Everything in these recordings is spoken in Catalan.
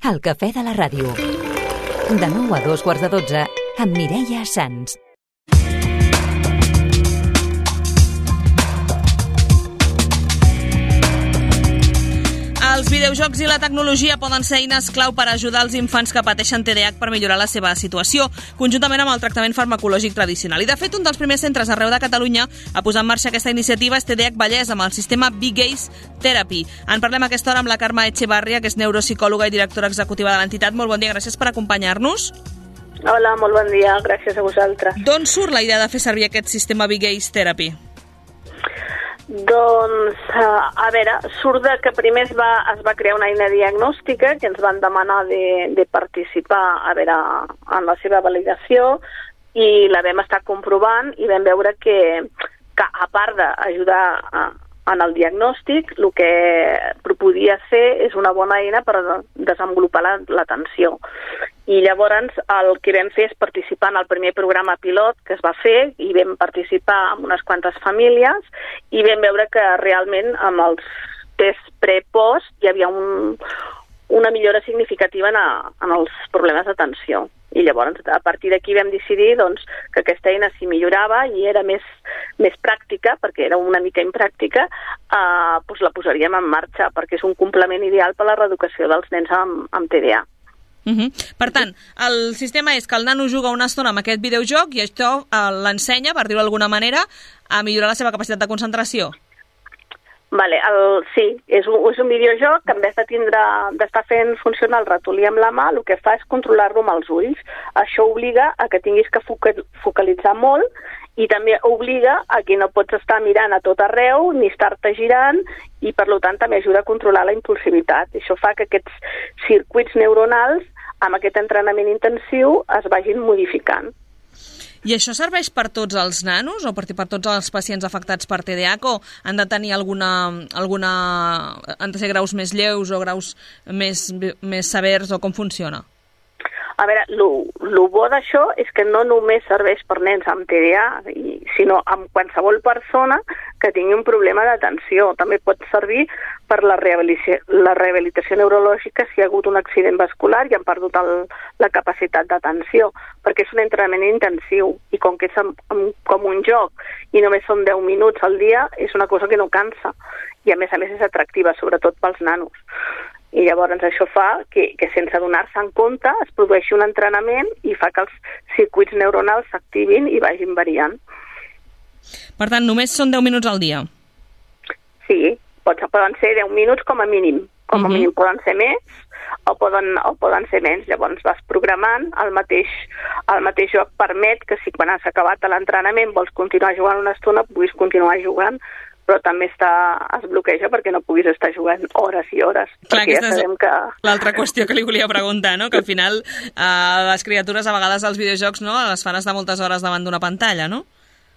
El cafè de la ràdio. De 9 a 2:15 amb Mireia Sans. Els videojocs i la tecnologia poden ser eines clau per ajudar els infants que pateixen TDAH per millorar la seva situació, conjuntament amb el tractament farmacològic tradicional. I, de fet, un dels primers centres arreu de Catalunya a posar en marxa aquesta iniciativa és TDAH Vallès, amb el sistema B-Gaze Therapy. En parlem a aquesta hora amb la Carme Echevarria, que és neuropsicòloga i directora executiva de l'entitat. Molt bon dia, gràcies per acompanyar-nos. Hola, molt bon dia, gràcies a vosaltres. D'on surt la idea de fer servir aquest sistema B-Gaze Therapy? Doncs, a veure, surt de que primer es va crear una eina diagnòstica que ens van demanar de participar en la seva validació i la vam estar comprovant i vam veure que a part d'ajudar en el diagnòstic, el que podia ser és una bona eina per desenvolupar l'atenció. I llavors el que vam fer és participar en el primer programa pilot que es va fer i vam participar amb unes quantes famílies i vam veure que realment amb els tests pre-post hi havia una millora significativa en els problemes d'atenció. I llavors a partir d'aquí vam decidir que aquesta eina si millorava i era més pràctica, perquè era una mica impràctica, la posaríem en marxa perquè és un complement ideal per a la reeducació dels nens amb TDA. Per tant, el sistema és que el nano juga una estona amb aquest videojoc i això l'ensenya, per dir-ho d'alguna manera, a millorar la seva capacitat de concentració. Vale, sí, és un videojoc que en vez d'estar fent funcionar el ratolí amb la mà, el que fa és controlar-lo amb els ulls. Això obliga a que tinguis que focalitzar molt i també obliga a que no pots estar mirant a tot arreu ni estar-te girant i per tant també ajuda a controlar la impulsivitat. Això fa que aquests circuits neuronals amb aquest entrenament intensiu es vagin modificant. I això serveix per tots els nanos o per tots els pacients afectats per TDAH o han de tenir han de ser graus més lleus o graus més severs o com funciona? A veure, el bo d'això és que no només serveix per nens amb TDA, sinó amb qualsevol persona que tingui un problema d'atenció. També pot servir per la rehabilitació neurològica si hi ha hagut un accident vascular i han perdut la capacitat d'atenció, perquè és un entrenament intensiu i com que és com un joc i només són 10 minuts al dia, és una cosa que no cansa i a més és atractiva, sobretot pels nanos. I llavors això fa que sense donar-se en compte es produeixi un entrenament i fa que els circuits neuronals s'activin i vagin variant. Per tant, només són 10 minuts al dia? Sí, poden ser 10 minuts com a mínim. Com a mínim poden ser més o poden ser menys. Llavors vas programant, el mateix joc permet que si quan has acabat l'entrenament vols continuar jugant una estona, puguis continuar jugant, però també es bloqueja perquè no puguis estar jugant hores i hores. Clar, aquesta és l'altra qüestió que li volia preguntar, no? Que al final les criatures a vegades als videojocs les fan estar moltes hores davant d'una pantalla, no?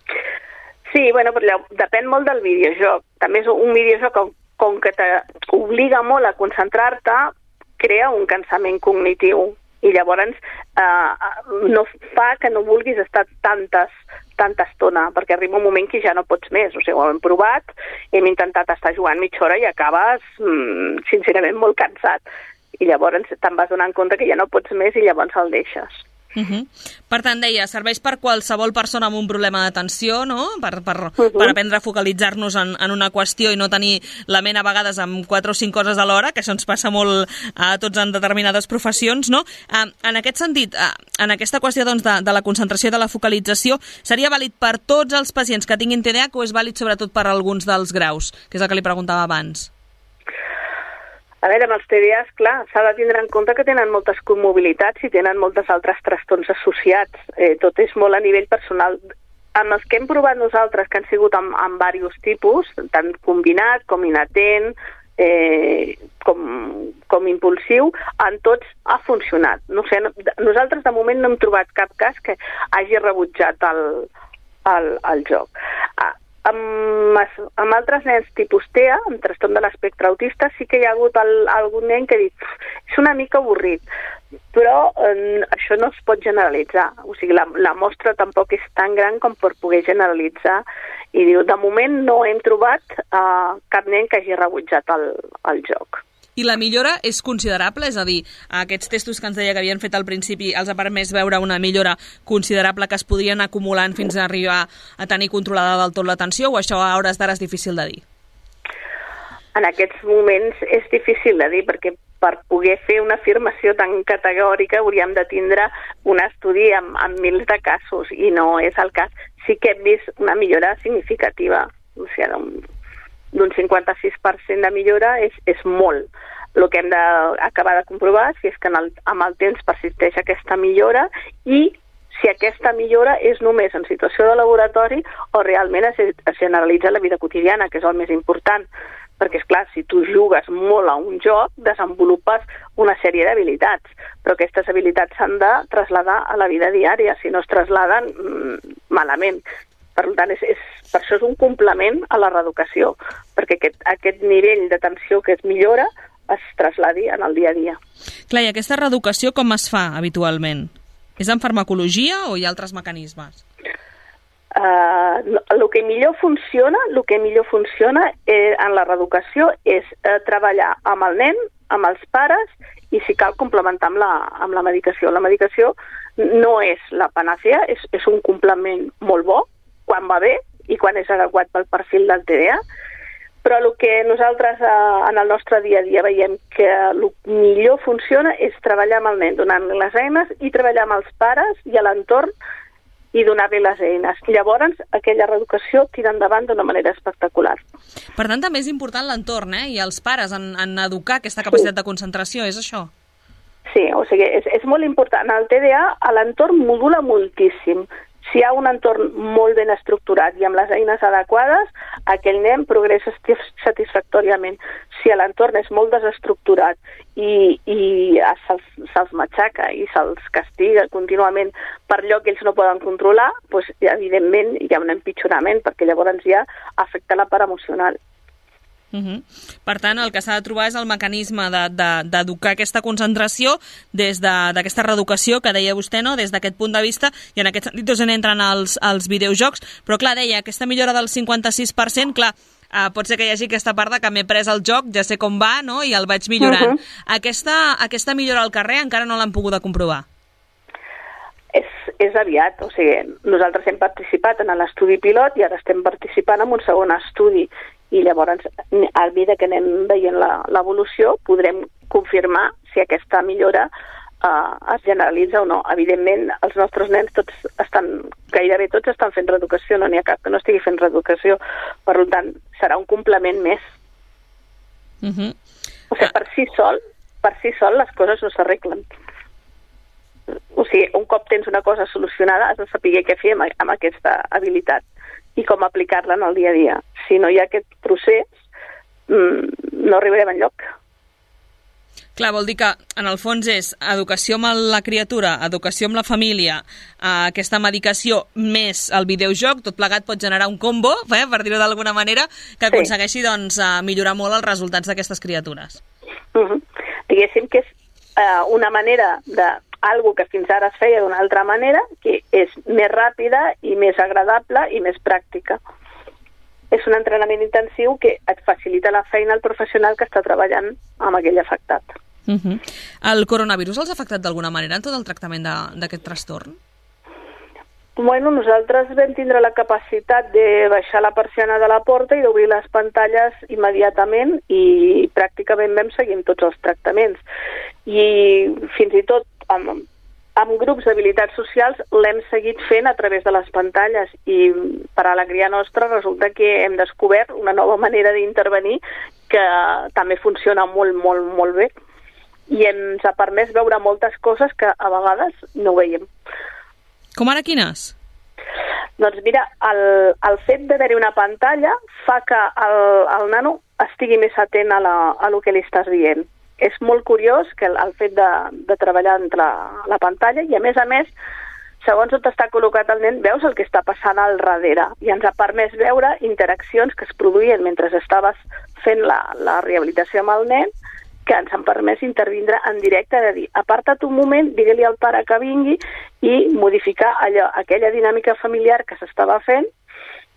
Sí, però depèn molt del videojoc. També és un videojoc com que t'obliga molt a concentrar-te, crea un cansament cognitiu i llavors no fa que no vulguis estar tanta estona, perquè arriba un moment que ja no pots més. O sigui, ho hem provat, hem intentat estar jugant mitja hora i acabes, sincerament, molt cansat. I llavors te'n vas donant compte que ja no pots més i llavors el deixes. Per tant, deia, serveix per qualsevol persona amb un problema d'atenció, no? Per aprendre a focalitzar-nos en una qüestió i no tenir la ment a vegades amb 4 o 5 coses alhora, que això ens passa molt a tots en determinades professions, no? En aquest sentit, en aquesta qüestió de la concentració i de la focalització, seria vàlid per tots els pacients que tinguin TDAH o és vàlid sobretot per alguns dels graus, que és el que li preguntava abans? A veure, amb els TDAs, clar, s'ha de tindre en compte que tenen moltes comorbiditats i tenen moltes altres trastorns associats. Tot és molt a nivell personal. Amb els que hem provat nosaltres, que han sigut amb diversos tipus, tant combinat com inatent, com impulsiu, en tots ha funcionat. No sé, nosaltres de moment no hem trobat cap cas que hagi rebutjat el joc. Amb altres nens tipus TEA, amb trastorn de l'espectre autista, sí que hi ha hagut algun nen que ha dit és una mica avorrit, però això no es pot generalitzar. O sigui, la mostra tampoc és tan gran com per poder generalitzar. I diu, de moment no hem trobat cap nen que hagi rebutjat el joc. i la millora és considerable? És a dir, aquests testos que ens deia que havien fet al principi els ha permès veure una millora considerable que es podrien acumulant fins a arribar a tenir controlada del tot la tensió, o això a hores d'ara és difícil de dir? En aquests moments és difícil de dir, perquè per poder fer una afirmació tan categòrica hauríem de tindre un estudi amb mils de casos, i no és el cas. Sí que hem vist una millora significativa, o sigui, d'un 56% de millora és molt. El que hem d'acabar de comprovar és que amb el temps persisteix aquesta millora i si aquesta millora és només en situació de laboratori o realment es generalitza la vida quotidiana, que és el més important. Perquè, esclar, si tu jugues molt a un joc, desenvolupes una sèrie d'habilitats, però aquestes habilitats s'han de traslladar a la vida diària, si no es trasladen, malament. Per tant, per això és un complement a la reeducació, perquè aquest nivell de tensió que es millora es trasladi en el dia a dia. Clar, i aquesta reeducació com es fa habitualment? És en farmacologia o hi ha altres mecanismes? El que millor funciona en la reeducació és treballar amb el nen, amb els pares i si cal complementar amb la medicació. La medicació no és la panacea, és un complement molt bo quan va bé i quan és adequat pel perfil del TDA, però el que nosaltres en el nostre dia a dia veiem que el millor funciona és treballar amb el nen, donant-li les eines i treballar amb els pares i a l'entorn i donar-li les eines. Llavors, aquella reeducació tira endavant d'una manera espectacular. Per tant, també és important l'entorn, i els pares en educar aquesta capacitat de concentració, és això? Sí, o sigui, és molt important. El TDA, l'entorn modula moltíssim. Si hi ha un entorn molt ben estructurat i amb les eines adequades, aquell nen progressa satisfactòriament. Si l'entorn és molt desestructurat i se'ls matxaca i se'ls castiga contínuament per allò que ells no poden controlar, doncs, evidentment hi ha un empitjorament, perquè llavors ja afecta la part emocional. Per tant, el que s'ha de trobar és el mecanisme d'educar aquesta concentració des d'aquesta reeducació que deia vostè, no? Des d'aquest punt de vista, i en aquest sentit on entren els videojocs, però clar, deia, aquesta millora del 56%, clar, pot ser que hi hagi aquesta part de que m'he pres el joc, ja sé com va, no? I el vaig millorant. Aquesta millora al carrer encara no l'han pogut comprovar. És aviat, o sigui, nosaltres hem participat en l'estudi pilot i ara estem participant en un segon estudi i llavors, a mesura que anem veient l'evolució, podrem confirmar si aquesta millora es generalitza o no. Evidentment, els nostres nens gairebé tots estan fent reeducació, no n'hi ha cap que no estigui fent reeducació, per tant, serà un complement més. O sigui, per si sol les coses no s'arreglen. O sigui, un cop tens una cosa solucionada, has de saber què fer amb aquesta habilitat i com aplicar-la en el dia a dia. Si no hi ha aquest procés, no arribarem enlloc. Clar, vol dir que, en el fons, és educació amb la criatura, educació amb la família, aquesta medicació més el videojoc, tot plegat pot generar un combo, per dir-ho d'alguna manera, que aconsegueixi millorar molt els resultats d'aquestes criatures. Diguéssim que és una manera algo que fins ara es feia d'una altra manera, que és més ràpida i més agradable i més pràctica. És un entrenament intensiu que et facilita la feina al professional que està treballant amb aquell afectat. El coronavirus els ha afectat d'alguna manera en tot el tractament d'aquest trastorn? Bueno, nosaltres vam tindre la capacitat de baixar la persiana de la porta i d'obrir les pantalles immediatament i pràcticament vam seguir amb tots els tractaments. I fins i tot amb grups d'habilitats socials l'hem seguit fent a través de les pantalles i per alegria nostra resulta que hem descobert una nova manera d'intervenir que també funciona molt, molt, molt bé i ens ha permès veure moltes coses que a vegades no veiem. Com ara quines? Doncs mira, el fet d'haver-hi una pantalla fa que el nano estigui més atent a lo que li estàs dient. És molt curiós que el fet de treballar entre la pantalla i, a més, segons on està col·locat el nen, veus el que està passant al darrere i ens ha permès veure interaccions que es produïen mentre estaves fent la rehabilitació amb el nen que ens han permès intervindre en directe, de dir, aparta't un moment, digue-li al pare que vingui i modificar aquella dinàmica familiar que s'estava fent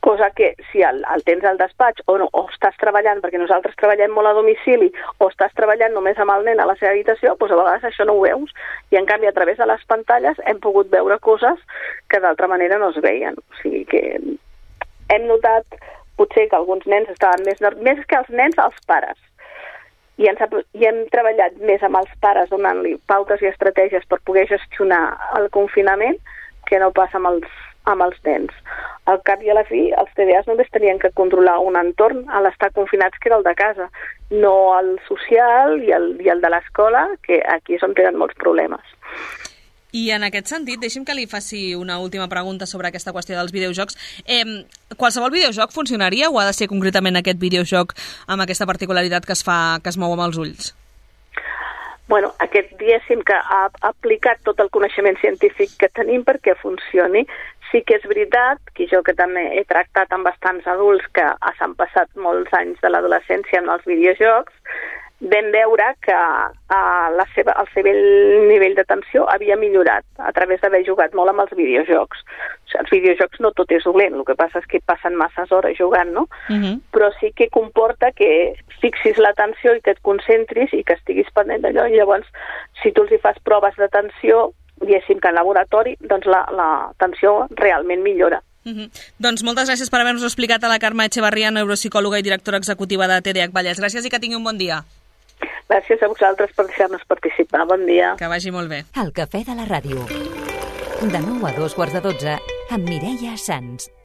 cosa que si el tens al despatx o estàs treballant, perquè nosaltres treballem molt a domicili, o estàs treballant només amb el nen a la seva habitació, doncs a vegades això no ho veus. I en canvi a través de les pantalles hem pogut veure coses que d'altra manera no es veien. O sigui que hem notat potser que alguns nens estaven més que els nens, els pares. I hem treballat més amb els pares donant-li pautes i estratègies per poder gestionar el confinament que no passa amb els nens. Al cap i a la fi, els TDAs només tenien que controlar un entorn a l'estar confinats, que era el de casa, no el social i el de l'escola, que aquí és on tenen molts problemes. I en aquest sentit, deixi'm que li faci una última pregunta sobre aquesta qüestió dels videojocs. Qualsevol videojoc funcionaria o ha de ser concretament aquest videojoc amb aquesta particularitat que es mou amb els ulls? Bueno, diguéssim que ha aplicat tot el coneixement científic que tenim perquè funcioni. Sí que és veritat que jo que també he tractat amb bastants adults que s'han passat molts anys de l'adolescència en els videojocs, vam veure que el seu nivell d'atenció havia millorat a través d'haver jugat molt amb els videojocs. O sigui, els videojocs no tot és dolent, el que passa és que passen masses hores jugant, no? Però sí que comporta que fixis l'atenció i que et concentris i que estiguis pendent d'allò. I llavors, si tu els hi fas proves d'atenció, diguéssim que en laboratori, doncs l'atenció realment millora. Doncs moltes gràcies per haver-nos explicat a la Carme Echevarría, neuropsicòloga i directora executiva de TDAH Vallès. Gràcies i que tingui un bon dia. Gràcies a vosaltres per deixar-nos participar. Bon dia. Que vagi molt bé. El Cafè de la Ràdio. De 9 a 2 quarts de 12 amb Mireia Sans.